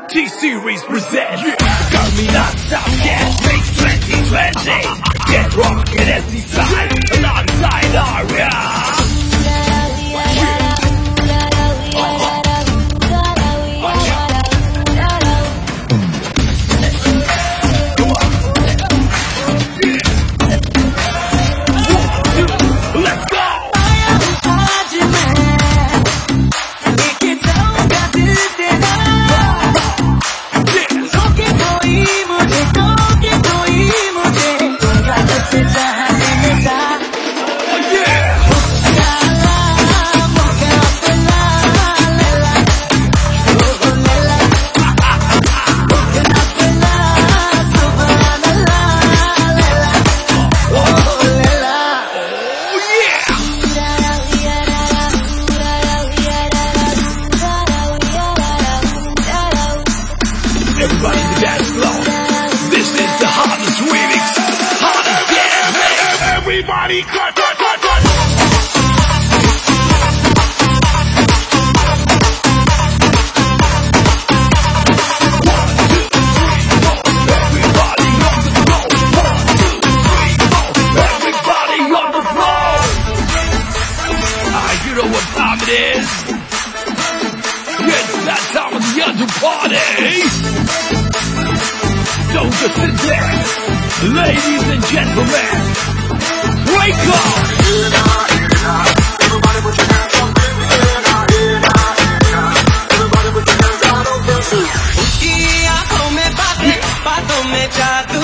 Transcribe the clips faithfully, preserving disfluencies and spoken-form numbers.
T-Series presents Kami non-stop gas race twenty twenty. Get rockin' as we slide alongside Aria. Everybody in the dance floor. This is the hardest remix. Hardest dance. Everybody cut, cut, cut, cut. One, two, three, four. Everybody on the floor. One, two, three, four. Everybody on the floor. Ah, you know what time it is? It's that time of the year to party. Don't just sit there. Ladies and gentlemen, wake up! Everybody put your hands up. Everybody put your hands out on the street. Uski aankhon mein baatein, baaton mein jaadoo.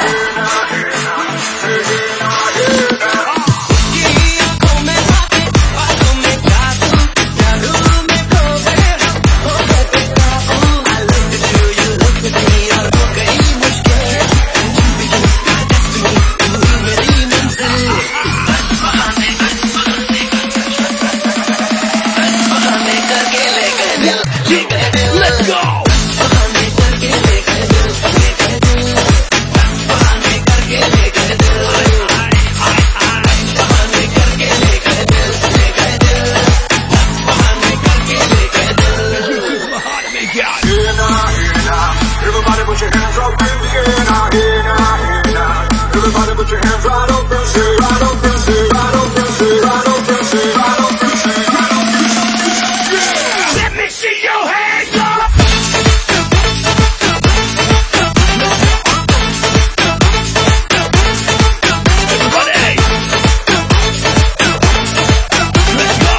Let's go! Everybody put your hands up in the air now, here now, here now. Everybody put your hands right up and say, right up and say, right up and say, right up and say, right up and say, right up and say. Yeah! Let me see your hands up! Everybody! Let's go!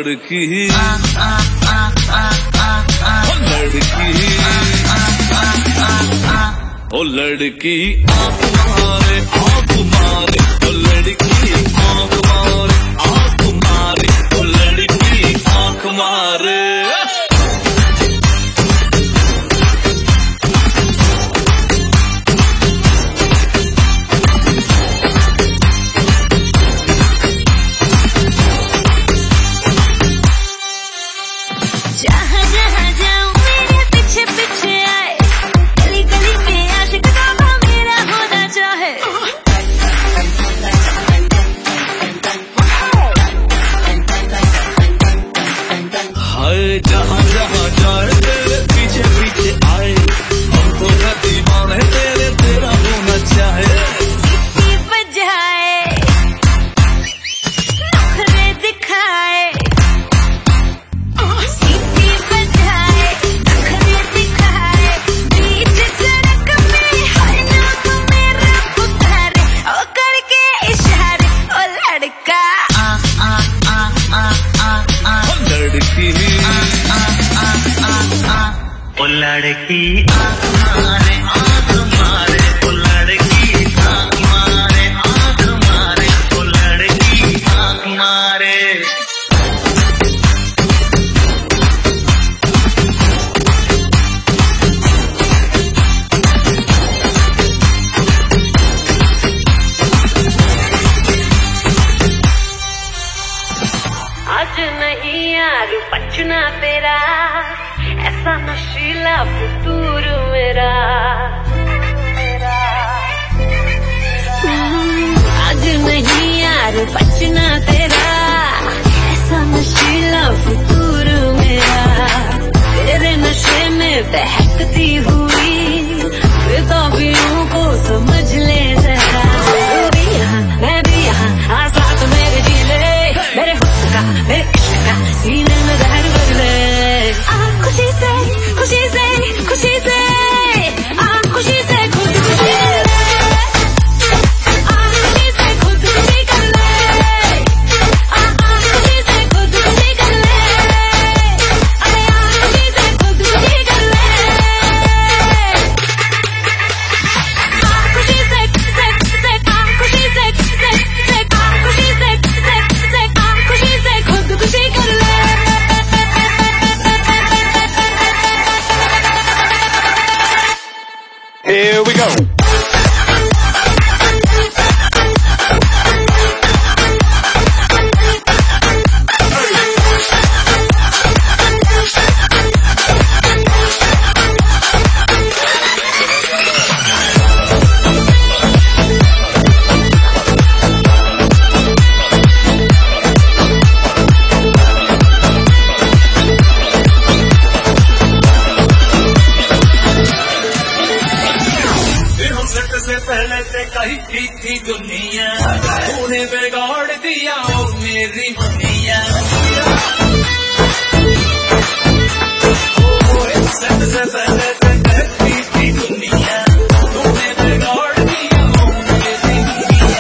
लड़की ओ लड़की ओ लड़की आँख मारे आँख मारे ओ लड़की आँख मारे आँख मारे ओ लड़की आँख मारे जहाँ जहाँ जाऊँ मेरे पीछे पीछे आए, गली गली में आशिक बाबा मेरा होना चाहे। हाय जहाँ जहाँ जाए तेरे पीछे पीछे आए, हमको न दीवाने तेरे तेरा होना चाहे। सीटी बजाए, नखरे दिखाए, सीटी बजाए, नखरे दिखाए, बीच सड़क में हर नाम मेरा पुकारे, ओ करके इशारे, ओ लड़का लड़की ओ लड़की आँख मारे आँख मारे ओ लड़की आँख मारे आँख मारे ओ लड़की आँख मारे आज नहीं यार बचना तेरा, ऐसा नशीला फितूर मेरा। आज नहीं यार बचना तेरा, ऐसा नशीला फितूर मेरा। तेरे नशे में बहकती हुई बेताबियों को समझ ले जरा। तू भी यहाँ मैं भी यहाँ, आसात मेरे जी ले, मेरे हुस्न का मेरे इश्क का सीने में जहर बदले। आ खुशी से खुशी से खुशी से आ खुशी से खुद खुशी ले, आ खुशी से खुद खुशी कर ले, आ आ खुशी से खुद खुशी कर ले, अरे आ खुशी से खुद खुशी कर ले, आ खुशी से से से आ खुशी से से से आ खुशी से से से आ खुशी से खुद खुशी कर ले। Here we go. से पहले से कही थी थी दुनिया, तूने बिगाड़ दिया ओ मेरी दुनिया। सत से पहले से कहती थी दुनिया, तूने बिगाड़ दिया ओ मेरी दुनिया।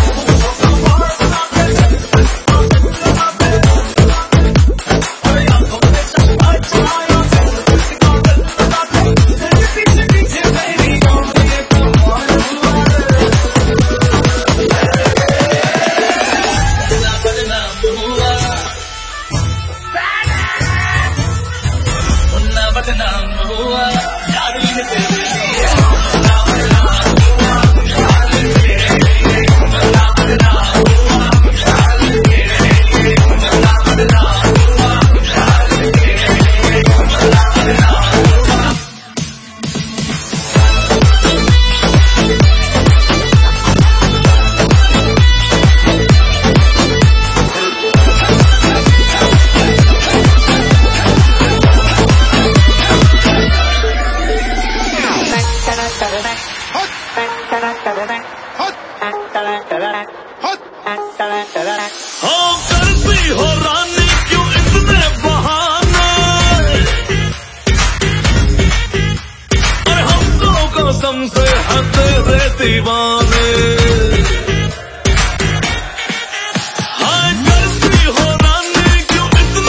बदनाम हुआ डार्लिंग तेरे लिए, हाँ करती हो रानी क्यों इतने बहाने, अरे हम तो कसम से हैं तेरे दीवाने। हाँ करती हो रानी क्यों इतने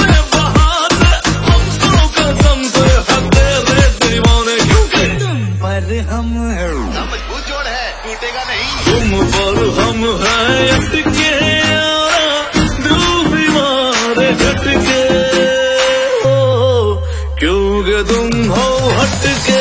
है, मजबूत जोड़ है, टूटेगा नहीं। तुम पर हम हैं अटके यारा, दिल भी मारे झटके हो, क्योंकि तुम हो हटके।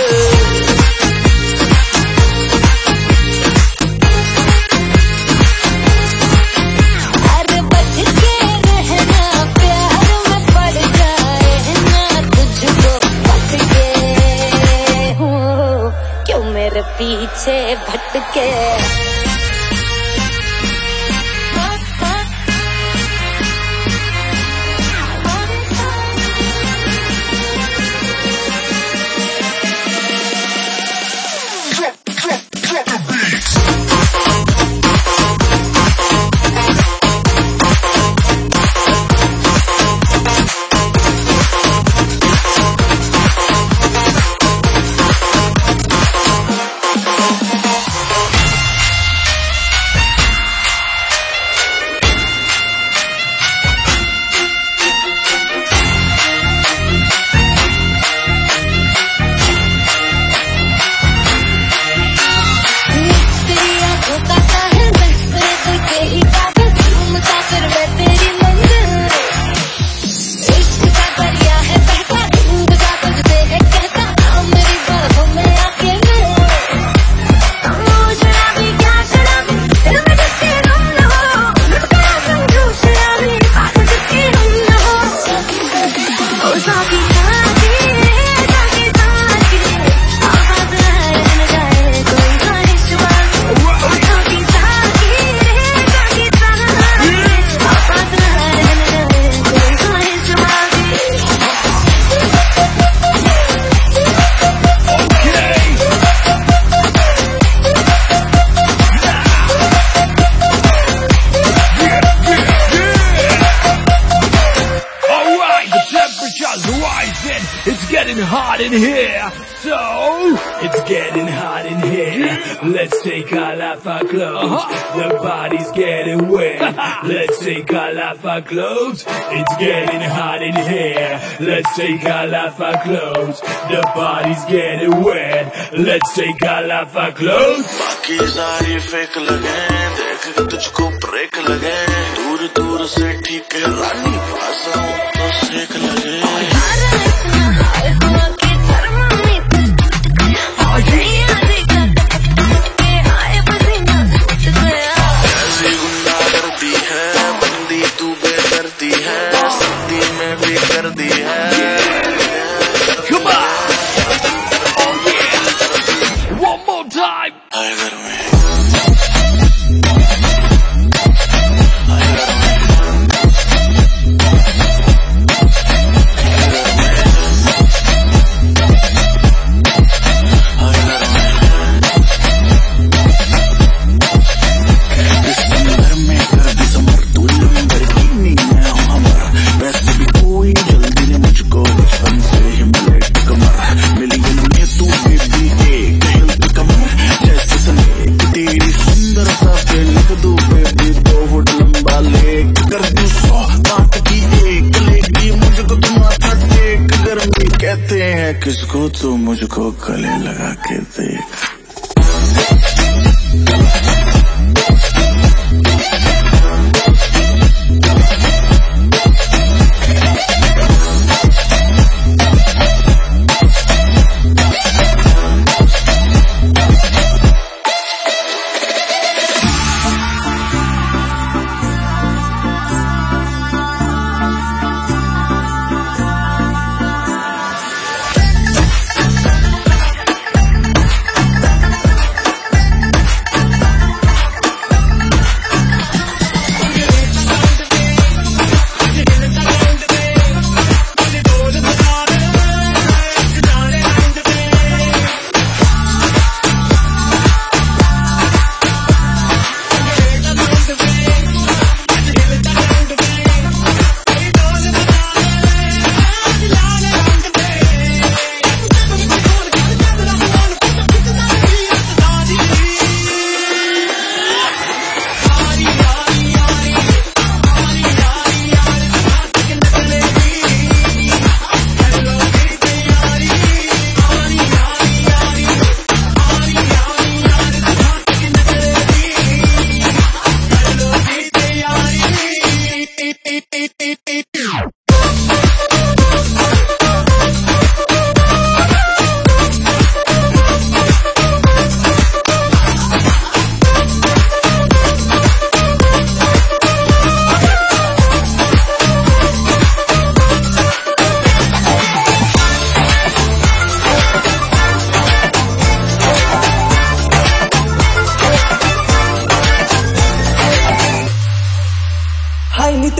पीछे भटके hot in here, so it's getting hot in here. Let's take all off our clothes. The body's getting wet. Let's take all off our clothes. It's getting hot in here. Let's take all off our clothes. The body's getting wet. Let's take all off our clothes. बाकी सारी fake लगे, देख तुझको break लगे, दूर दूर से ठीक है रानी, पास आऊं तो सेक लगे। किसको तो मुझको गले लगा के देख।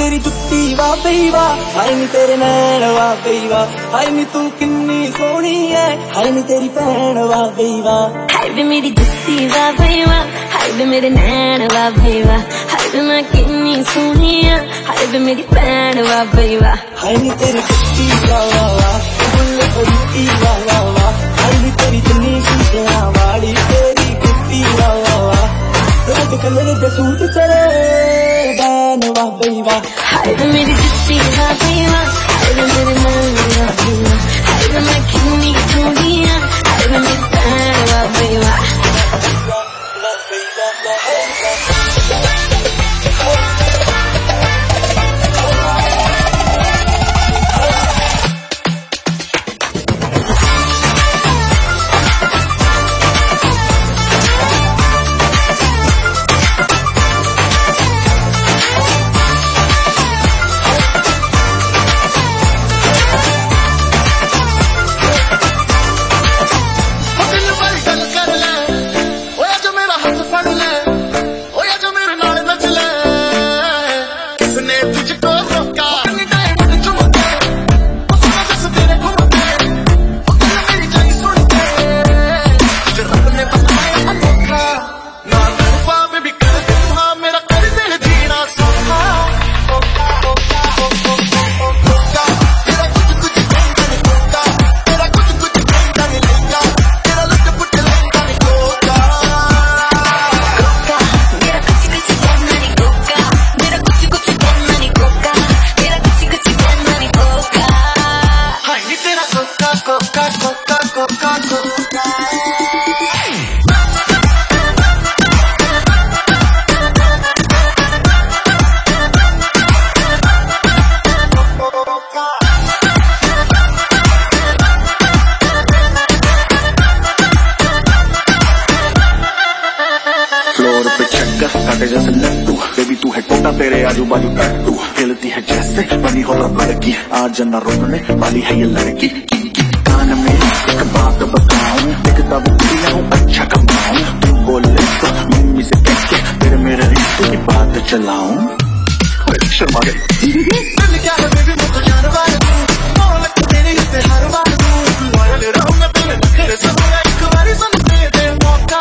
तेरी जुत्ती वाह बई वाह, हाय नी तेरे नैन वाह बई वाह, हाय नी तू किन्नी सोहनी है, हाय नी तेरी भैन वाह बई वाह। हाय वे मेरी जुत्ती वाह बई वाह, हाय वे मेरे नैन वाह बई वाह, हाय वे मैं किन्नी सोहनी है, हाय वे मेरी भैन वाह बई वाह। हाय नी तेरी जुत्ती वाह वाह वाह, बुल्ले जुत्ती वाह वाह वाह, हाय नी तेरी चुन्नी शीशा वाली तेरी जुत्ती वाह वाह वाह, रेड कलर दे सूट चले बैन वाह बई वाह। हाय वे मेरी जुत्ती वाह बई वाह, हाय वे मेरे नैन वाह बई वाह, हाय वे मैं किन्नी सोहनी है, हाय वे मेरी भैन वाह बई वाह। तेरे आजू बाजू टट्टू हिलती है जैसे बनी हो लड़की, आज न रोकने वाली है ये लड़की। कान में एक बात बताऊं, दिखता बुद्धि हूँ अच्छा कमाऊं, तू बोले तो मम्मी से कह के तेरे मेरे रिश्ते की बात चलाऊं। शर्मा गई क्या है बेबी मुझको जान वाले तू मोहब्बत तेरे से हर बार तू वाले रहूंगा तेरे तेरे से होगा एक बारी सुन दे दे मौका।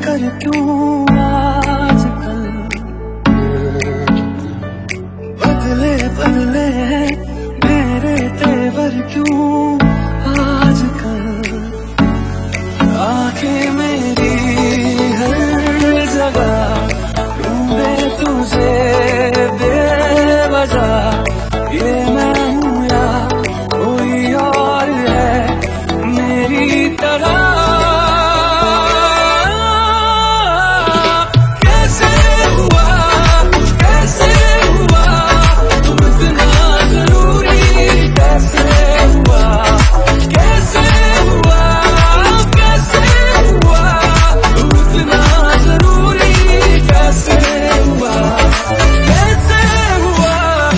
कर क्यों आजकल बदले बदले मेरे तेवर क्यों आजकल। आंखें मेरी हर जगह ढूंढे तुझे बेवजह, ये मैं हूँ या कोई और है मेरी तरह। कैसे हुआ कैसे हुआ तू इतना जरूरी, कैसे हुआ कैसे हुआ कैसे हुआ तू इतना जरूरी, कैसे हुआ कैसे हुआ।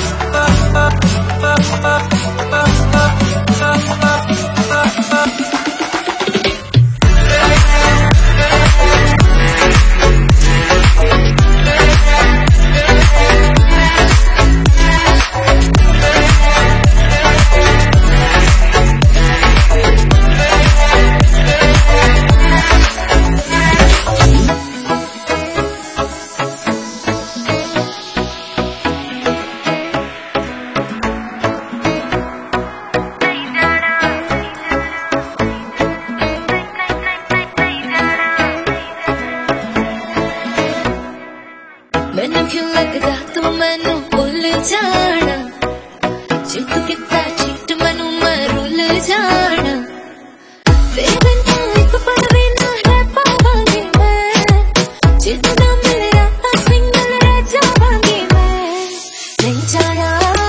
मैनू क्यों लगदा तू मैनू भुल जाना, चुप किता चिट मैनू मैं रुल जाना। तेरे बिना एक पल भी ना है पावांगी मैं, जितना मेरा सिंगल रह जावांगी मैं। नहीं जाना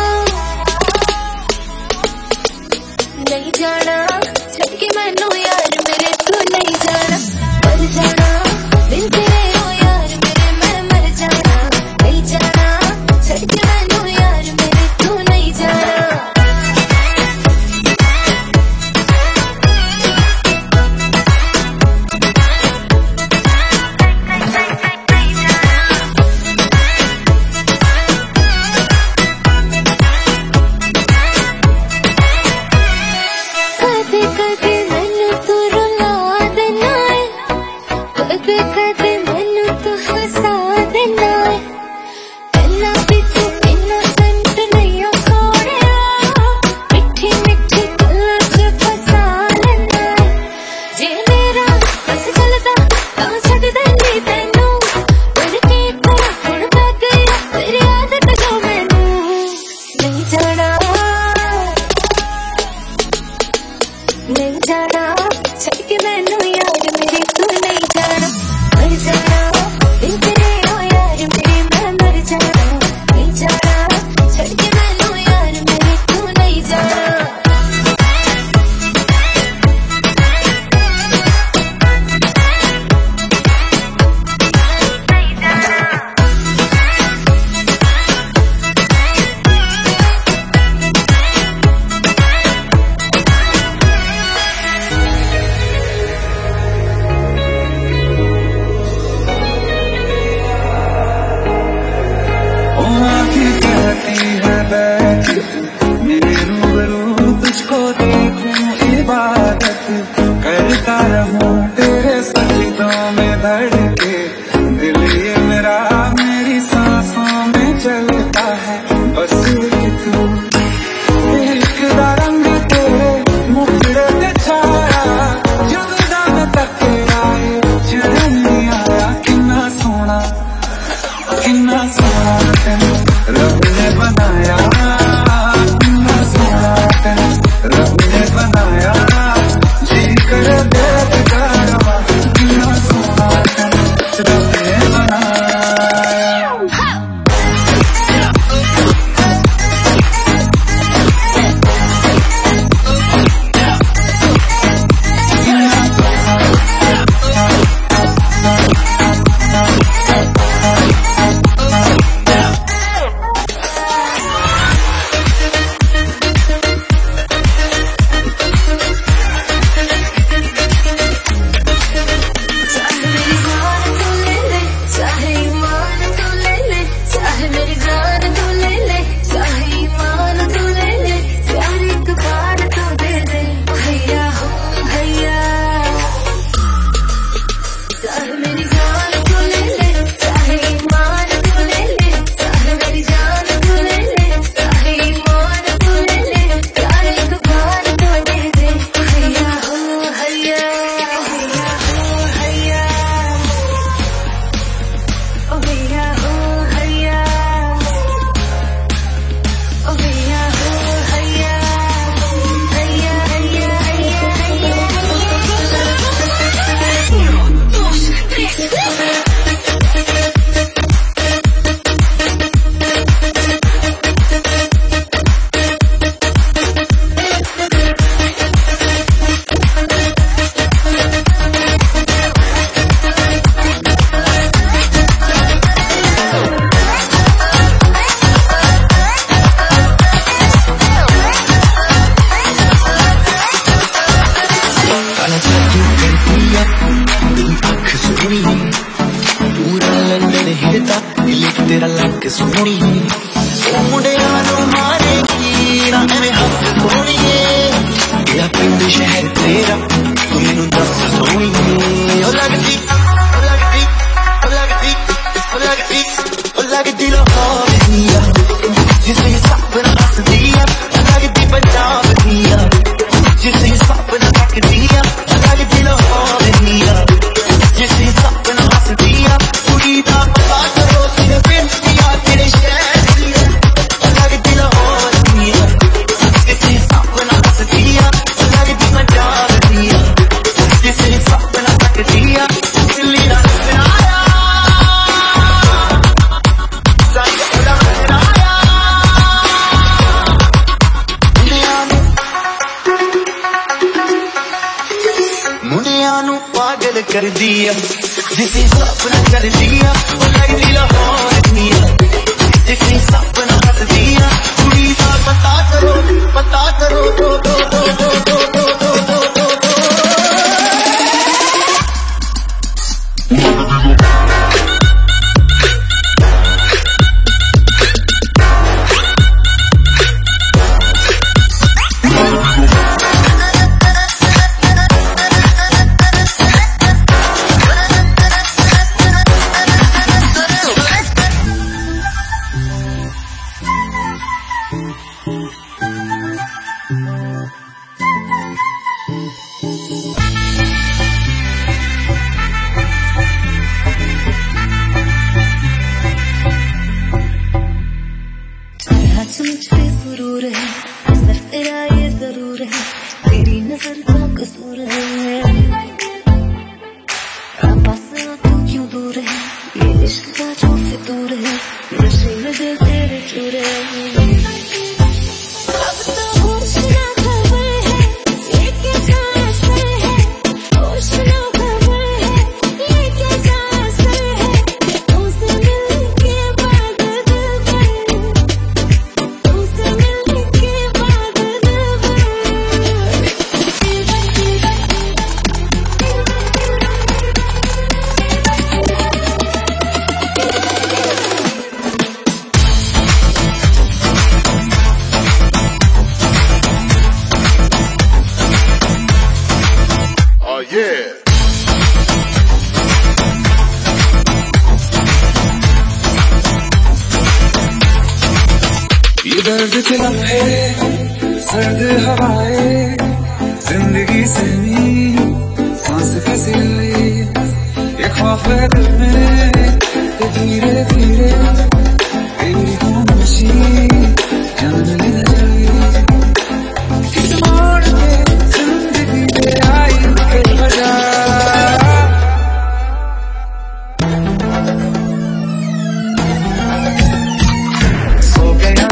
नहीं जाना छड़ के मैनू यार मेरे, तू नहीं जाना मर जाना दिल तेरे हो यार मेरे, मैं मर जाना। नहीं जाना छड़ के मैनू यार मेरे, तू नहीं जाना। कदे कदे मैनू तू रुला देना है, कदे कदे मैनू तू हंसा देना है। पहला भी तू इनोसेंट नहीं हो सोहणिया, मिठी मिठी गल्लां च फसा लेना है। जे मेरा बस चलदा तां छड्ड देंदी तैनू, पर की करा हुण पै गई तेरी आदत जो मैनू। नहीं जाना नहीं जाना छड़ के मैनू यार मेरे, तू नहीं जाना मर जाना दिल तेरे तेरा लग सोनी ओ मुंडिया नु मारेगी ना एवे हੱਥ सोनीए तेरा पिंड शहर तेरा तू मैनू दस सोनीए ओ लगदी ओ लगदी ओ लगदी ओ लगदी ओ लगदी लाहौर दिया जिसे सपना हसदिया लगदी पंजाब दिया जिसे सपना तकदिया लगदी लाहौर दिया जिसे सपना हसदिया कुड़ी दा पता करो तेरे पिंड दिया तेरे शहर दिया लगदी लाहौर दिया जिसे सपना हसदिया लगदी पंजाब दिया जिसे सपना तकदिया दिल्ली दा नज़राया साईं दा नज़राया मुंडिया नू पागल कर दिया जिसे सपना कर दिया वो लगदी लाहौर दिया जिसे सपना हस दिया कुड़ी दा पता करो पता करो दो दो दो दो दो दो दो दो दो जरूर है असर तेरा ये जरूर है तेरी नजर का कसूर है पास तू क्यों दूर है ये इश्क का जो फितूर है नशे में दिल तेरे चूर है अब तो होश ना खबर है ये कैसा असर है होश ना खबर है ये कैसा असर है तुमसे मिलके बाद दिल दर्द के लम्हे सर्द हवाएं जिंदगी से नी सांस कैसे आई ये ख्वाब है दिल में तो धीरे धीरे तेरी खामोशी जान ले जाए किस मोड़ पे जिंदगी में आई है मजा सो गया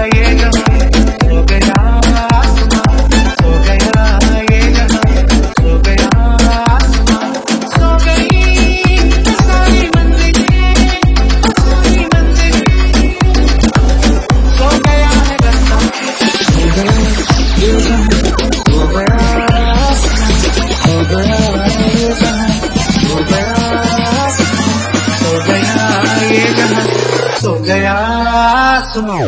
सो गया सुनो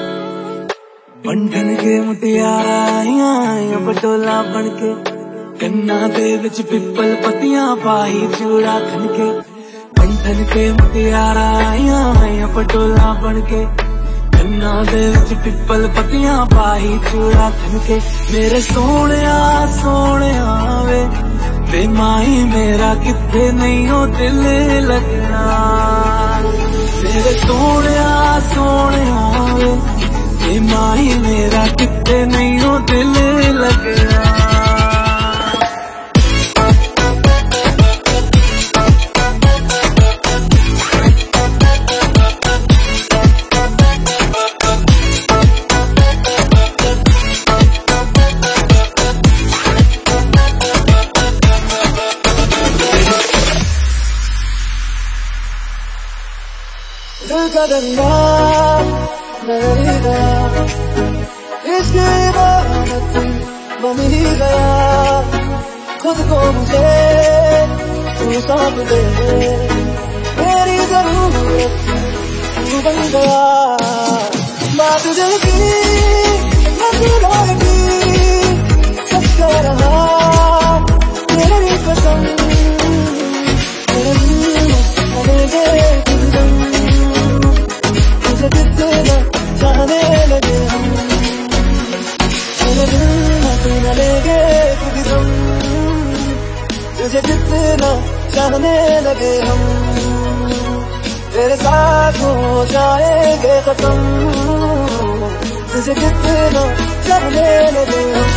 बंधन के मुटियाइया पटोला बन के कन ਕੰਨਾਂ ਦੇ ਵਿੱਚ ਪਿੱਪਲ ਪੱਤੀਆਂ ਪਾਈ ਚੂੜਾ ਖਨ ਕੇ ਬੰਧਨ ਕੇ ਮੁਟਿਆਰਾਂ ਆਈਆਂ ਆਈਆਂ ਪਟੋਲਾ ਬਣ ਕੇ ਕੰਨਾਂ ਦੇ ਵਿੱਚ ਪਿੱਪਲ ਪੱਤੀਆਂ ਪਾਈ ਚੂੜਾ ਖਨ ਕੇ ਮੇਰੇ ਸੋਹਣਿਆ ਸੋਹਣਿਆ ਵੇ ਵੇ ਮਾਈ ਮੇਰਾ ਕਿੱਥੇ ਨਹੀਂ ਉਹ ਦਿਲ ਲੱਗਣਾ ਮੇਰੇ ਸੋਹਣਿਆ ਸੋਹਣਿਆ ਵੇ ਵੇ ਮਾਈ ਮੇਰਾ ਕਿੱਥੇ ਨਹੀਂ ਉਹ ਦਿਲ ਲੱਗਣਾ दिल का दरिया बह गया इसकी इबादत बन ही गया खुद को मुझे तू सौंप दे मेरी जरूरत तू बन गया बात दिल की मंजिलों की सच कह रहा मेरी कसम तेरे दिल तुझे कितना चाहने लगे हम तेरे दिल में तू न लेगे कसम तुझे कितना चाहने लगे हम तेरे साथ हो जाएंगे खत्म तुझे कितना चाहने लगे हम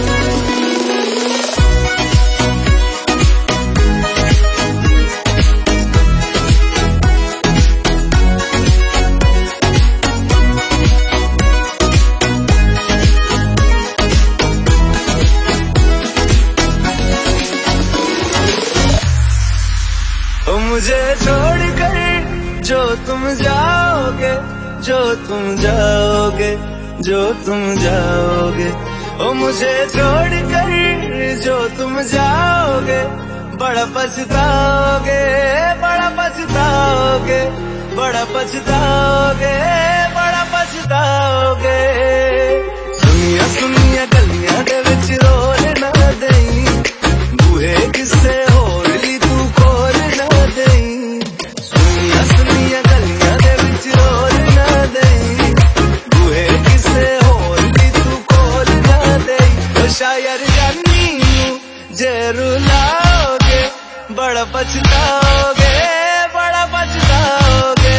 मुझे छोड़कर जो तुम जाओगे जो तुम जाओगे जो तुम जाओगे ओ मुझे छोड़कर जो तुम जाओगे बड़ा पछताओगे बड़ा पछताओगे बड़ा पछताओगे बड़ा पछताओगे सुनिया सुनिया गलियां दे विच रोल ना देई बूहे किसे होर ली तू खोल ना देई सुनिया सुनिया गलियां दे विच रोल ना देई बूहे किसे होर ली तू खोल ना देई ओ शायर जानी जे रुलाओगे बड़ा पछताओगे बड़ा पछताओगे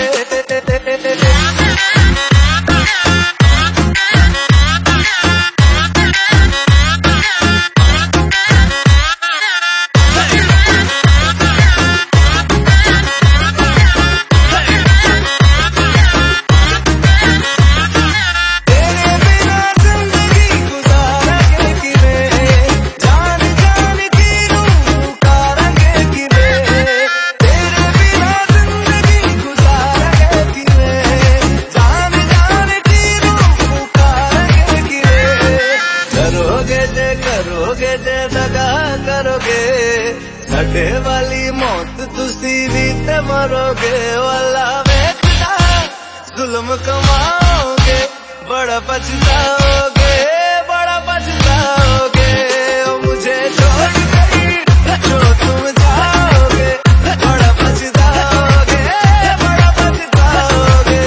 ਸਾਡੇ ਵਾਲੀ ਮੌਤ ਤੁਸੀਂ ਵੀ ਤੇ ਮਰੋਗੇ ਵਾਲਾ ਵੇਖਦਾ ਜ਼ੁਲਮ ਕਮਾਓਗੇ ਬੜਾ ਪਛਤਾਓਗੇ ਬੜਾ ਪਛਤਾਓਗੇ ਓ ਮੁਝੇ छोड़ कर जो तुम जाओगे बड़ा पछताओगे बड़ा पछताओगे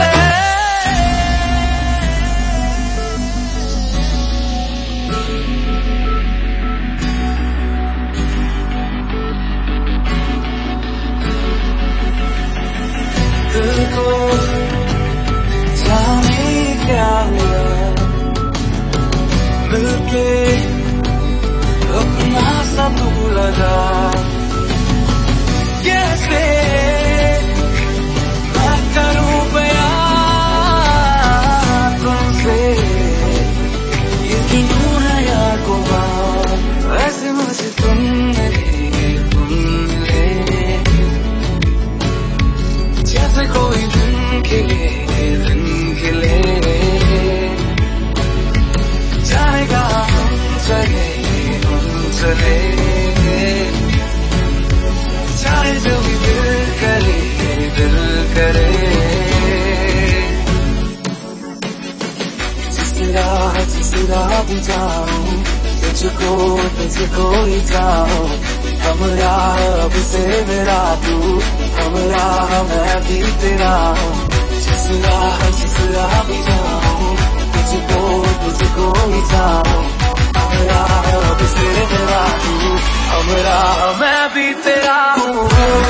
जाने क्या हुआ मिलके अपना सा तू लगा कैसे मैं करूं बयां तुमसे ये क्यों है या गुमां ऐसे मुझे तुम मिले तुम मिले जैसे कोई दिन खिले दिन खिले जाएगा हम चले हम चले चाहे जो भी दिल करे दिल करे जिस राह जिस राह भी जाऊं मुझको तुझको ही चाहो, हमरा अब से मेरा तू, हमरा मैं भी तेरा हूँ, जिस राह जिस राह भी जाऊँ, तुझको तुझको ही चाहो, हमरा अब से मेरा तू, हमरा मैं भी तेरा हूँ।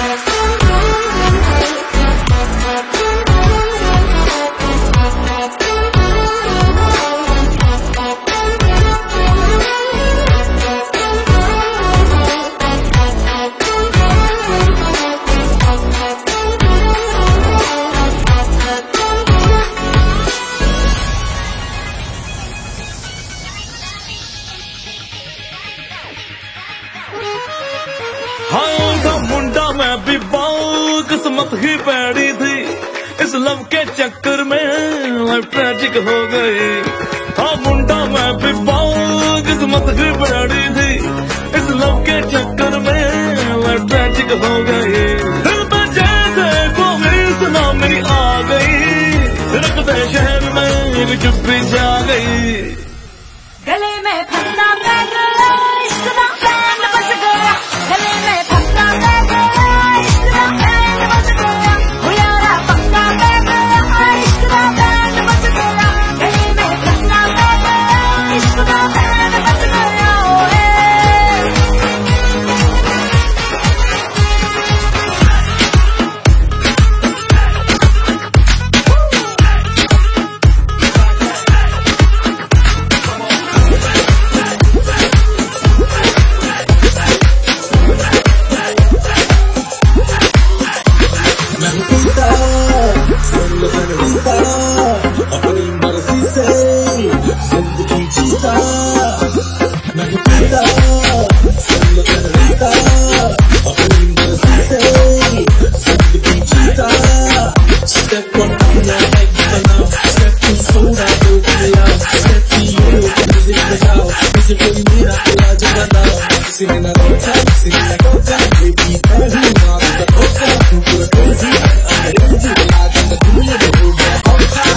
हाँ मुंडा मैं भी पाऊं, किस्मत ही बैठी थी, इस लव के चक्कर में लाइफ ट्रेजिक हो गई। हाँ मुंडा मैं भी पाऊं, किस्मत ही बैठी थी, इस लव के चक्कर में लाइफ ट्रेजिक हो गई। दिल पे जैसे कोई सुनामी आ गई, रखते शहर में चुप्पी जा गई। गले में फंदा पै गया, इश्क दा बैंड बज गया, गले में फंदा पै गया, इश्क दा बैंड बज गया, हो यारा फंदा पै गया, इश्क दा बैंड बज गया, गले में फंदा पै गया, इश्क दा बैंड बज गया। ओए अपनी मर्जी से जिंदगी जीता, मैं पीता जीता, अपनी मर्जी से जिंदगी जीता। Step on my head now, step in soda do kiya, step in you music bajao, music कोई मेरा तेरा जमाना, किसी ने ना रोका, किसी ने ना टोका, baby मैं हूँ ना तो टोका, तू पूरा crazy, अंग्रेजी लाज ना दुनिया में हो गया औखा।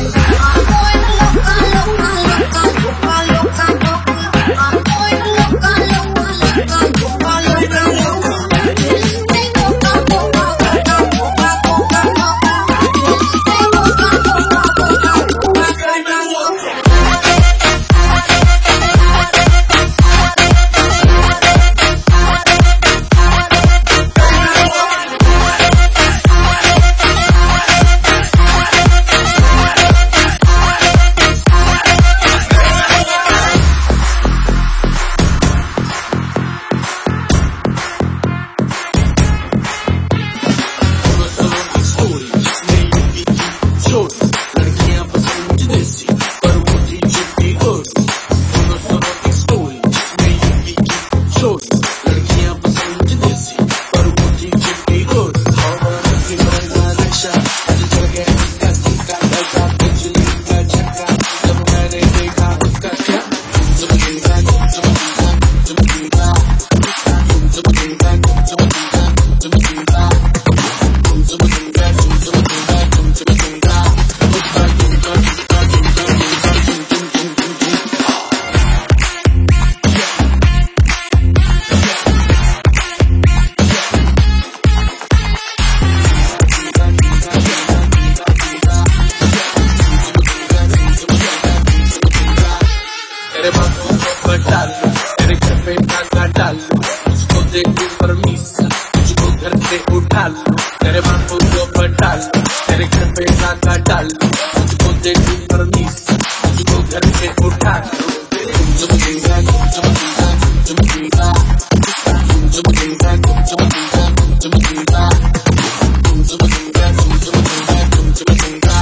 तेरे बातों को डालू, तेरे घर पे नाका डालू, तुझको देखूं परमीसा, तुझको घर से उठा लूं। तेरे बातों को डालू, तेरे घर पे नाका डालू, तुझको देखूं परमीसा, तुझको घर से उठा लूं। तुम जीना तुम जीना तुम जीना तुम जीना तुम जीना तुम जीना तुम जीना तुम जीना तुम जीना।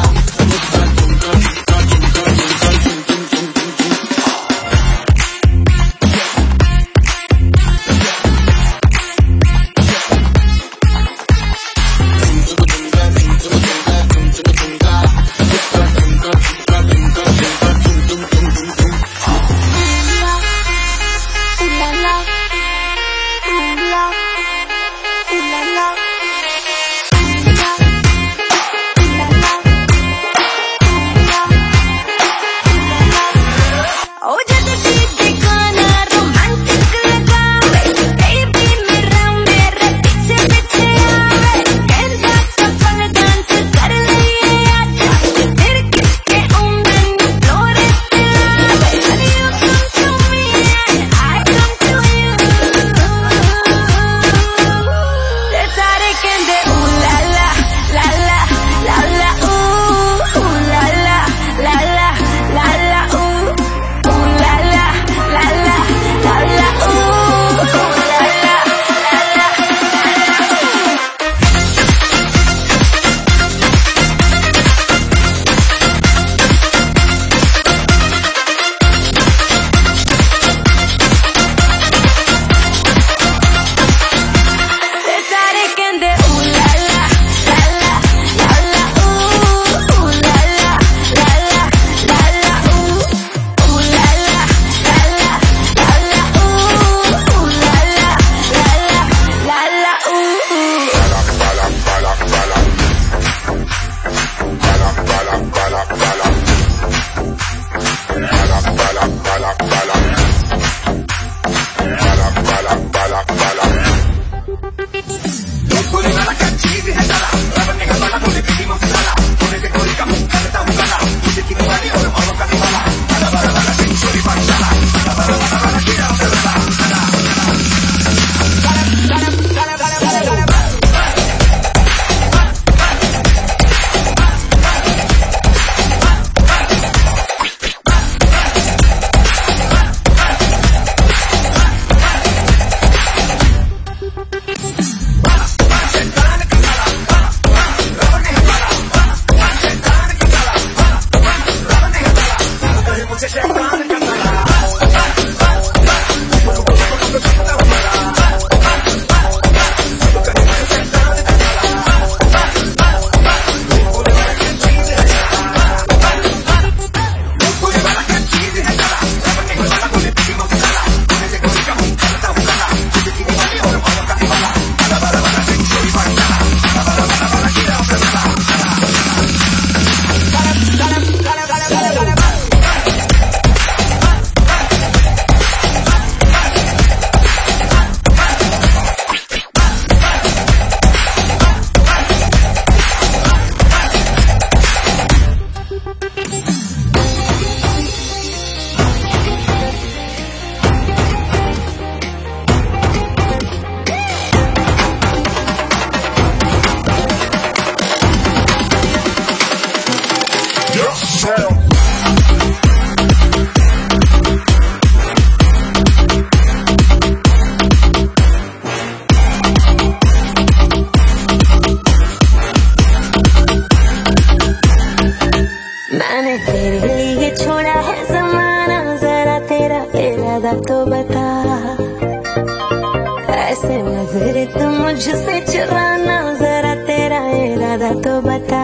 ऐसे नजर तो मुझसे चुराना, जरा तेरा इरादा तो बता।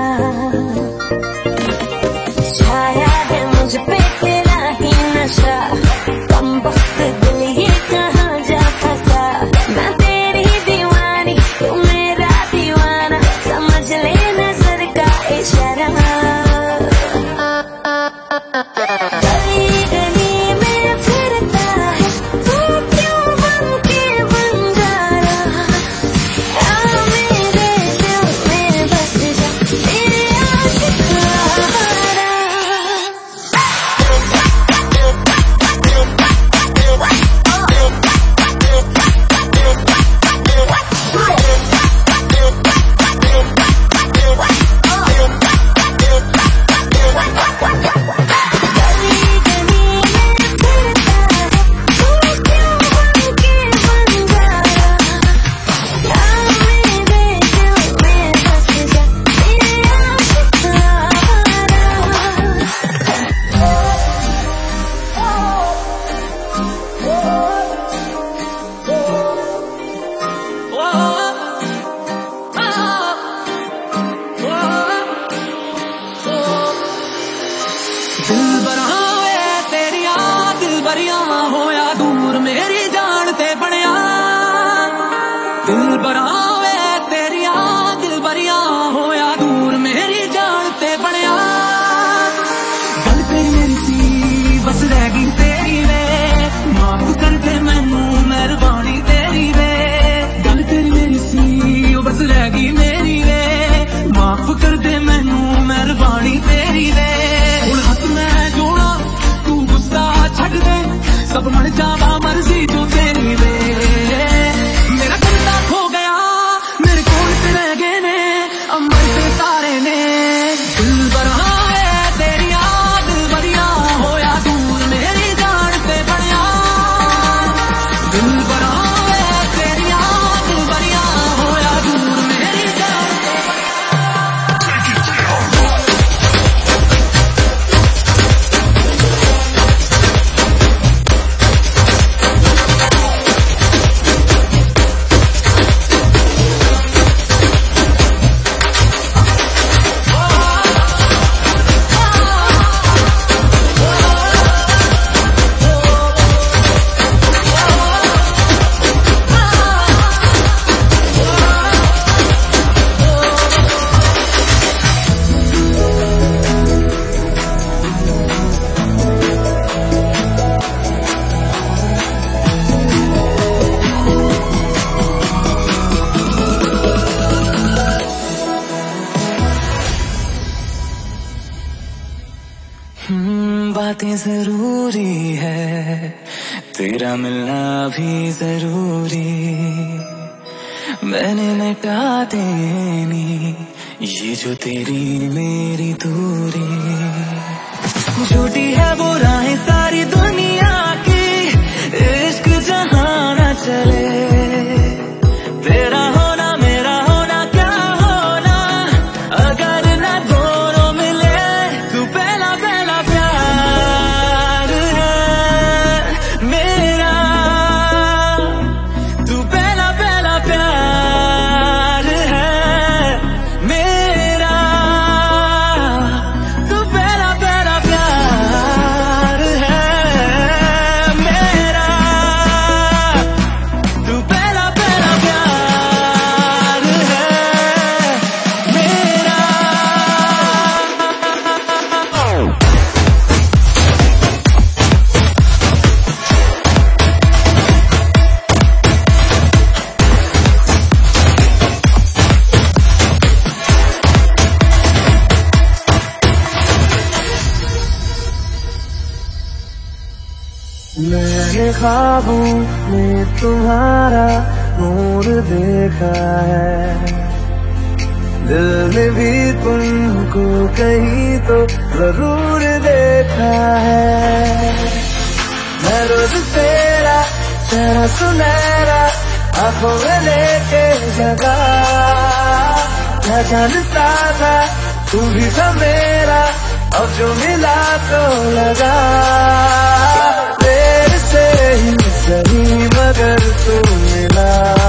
छाया है मुझ पे तेरा ही नशा, कम वक्त दिल ये कहाँ जा फंसा। मैं तेरी दीवानी तू मेरा दीवाना, समझ ले नजर का इशारा। गली गली में फिरता है तू, क्यों बन के बंजारा। आ मेरे दिल में बस जा, तेरे आशिकारा। दिल बरावे तेरिया दिल बरिया होया दूर मेरी जान ते बनया। गल तेरी मेरी सी बस रह गई तेरी वे, माफ कर दे मैनू मेहरबानी तेरी वे। गल तेरी मेरी सी बस रह गई मेरी वे, माफ कर दे मैनू मेहरबानी तेरी वे। हुण हस मैं जोड़ा तू गुस्सा छड्ड दे, सब मन जावा मर्जी जो तेरी वे। मेरा कंधा खो गया मेरे कोल ते रह गए ने अमर ते तारे ने। दिल बरा है तेरी याद बरिया होया दूर मेरी जान ते बनया। दिल बरा है तेरी याद बरिया होया दूर मेरी जान ते बातें जरूरी है, तेरा मिलना भी जरूरी। मैंने मिटा देनी ये जो तेरी मेरी दूरी। झूठी है वो राहें सारी दुनिया की, इश्क जहाँ न चले। तेरा होना मेरा होना क्या होना, अगर न दोनों मिले। तू पहला पहला प्यार है मेरा, तू पहला पहला प्यार है मेरा। तू पहला पहला प्यार है मेरा, तू पहला पहला प्यार है मेरा। मैंने ख्वाबों में तुम्हारा नूर देखा है, दिल में भी तुमको कहीं तो जरूर देखा है। मैं रोज तेरा तेरा सुनहरा आंखों में लेके जगा, मैं जानता था तू भी था मेरा, अब जो मिला तो लगा। तेरे से ही सही मगर तू मिला।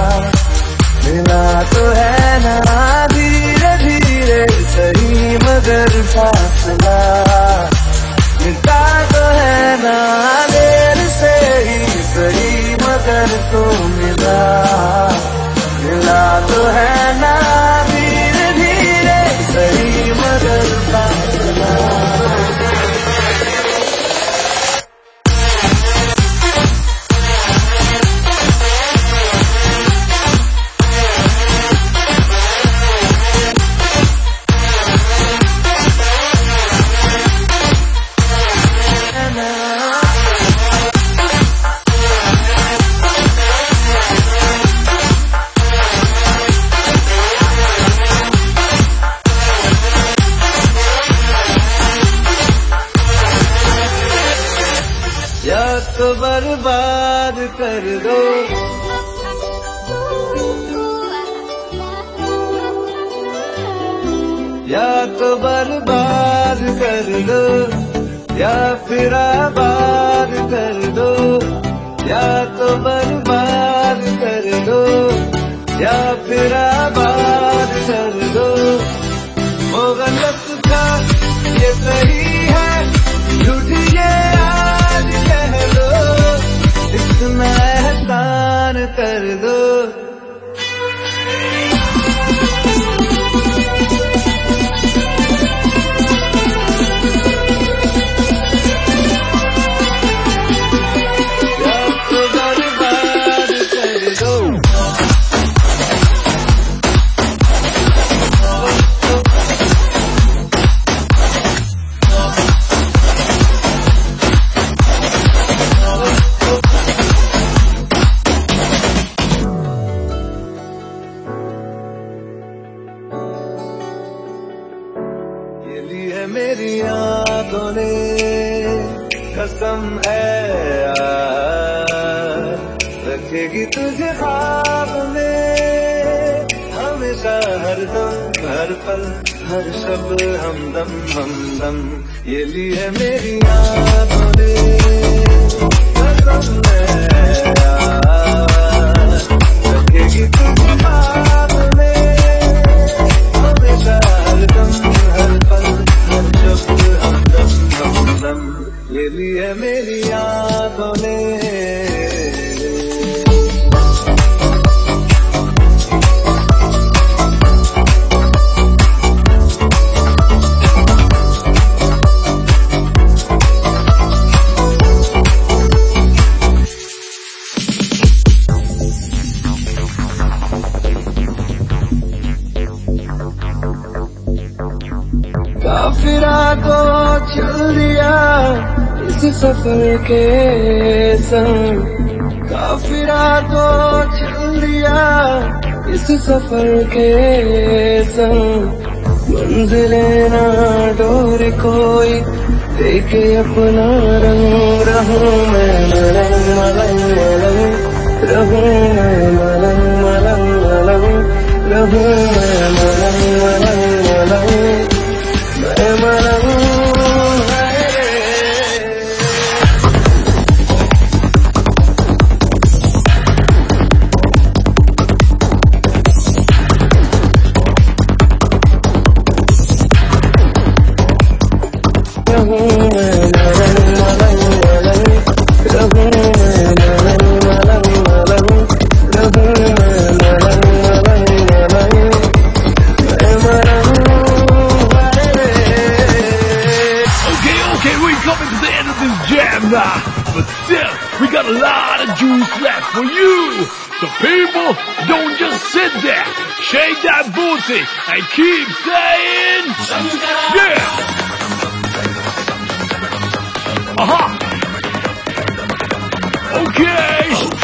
कर दो, या तो बर्बाद कर दो, या फिर आबाद कर दो, या तो बर्बाद कर दो, या फिर आबाद कर दो। वो गलत था ये सही है, झूठ ये आज कह दो, इतना एहसान कर दो। ये ली है मेरी आंखों ने कसम है यार, रखेगी तुझे ख्वाब में हमेशा, हर दम हर पल हर शब्द हमदम हमदम। ये ली है मेरी आंखों ने कसम है यार, रखेगी तुझे ख्वाब में हमेशा, हर दम हर पल हर शब्द हमदम हमदम। ये ली है मेरी आंखों ने। काफिरा को चल दिया इस सफर के संग, काफिरा को चल दिया इस सफर के संग। मंजिलें ना डोर कोई देखे अपना रंग, रहूं मैं मलंग मलंग मलंग, रहूं मैं मलंग मलंग मलंग, रहूं मैं मलंग मलंग मलंग, मैं मलंग। But still, we got a lot of juice left for you. So people, don't just sit there. Shake that booty and keep saying, yeah. Uh-huh. Okay.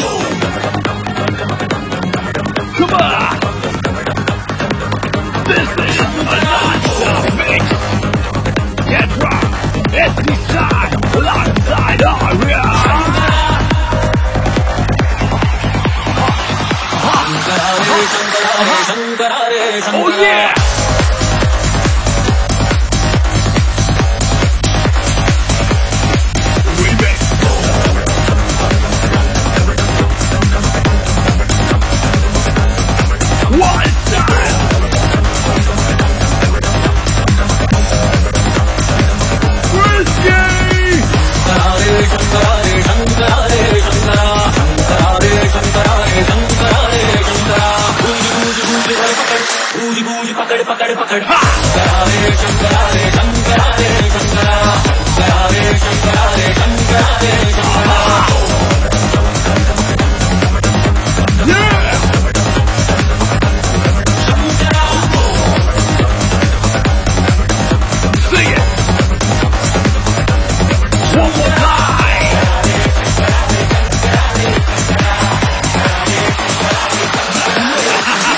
Come on. This is a non-stop mix. Get rock. It's the side, alongside Aria. Oh yeah! One time! पकड़ पकड़ पकड़ शंकरा रे शंकरा रे शंकरा रे शंकरा शंकरा रे शंकरा रे शंकरा रे Shankara. Sing it one more time.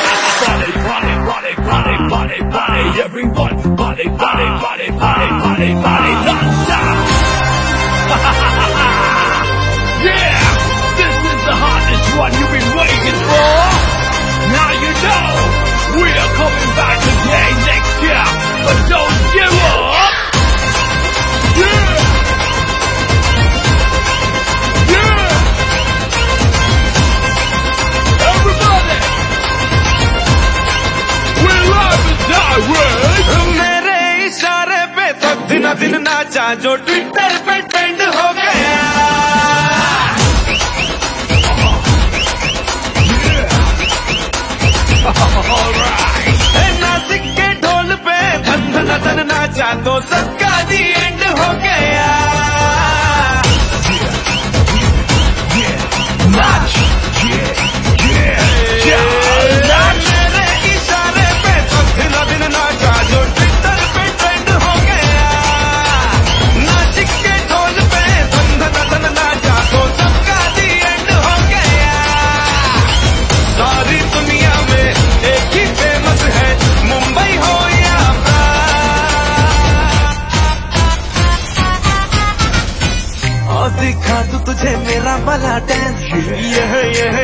Body, body, body, body, body, everyone, body, body, body, body, body. But don't give up. Yeah. Yeah. Everybody. We're live and direct. मेरे इशारे पे तो दिन दिन नाचा जो ट्विटर पे ट्रेंड हो गया. नासिक के ढोल पे धन धन धन नाचा तो सबका दी एंड हो गया. मेरे इशारे पे तो दिन दिन नाचा जो ट्विटर पे ट्रेंड हो गया. नासिक के ढोल पे धन धन धन नाचा तो सबका दी एंड हो गया. सारी दुनिया में एक ही फेमस है, मुंबई हो या और दिखा तू तुझे मेरा वाला डांस. यह यह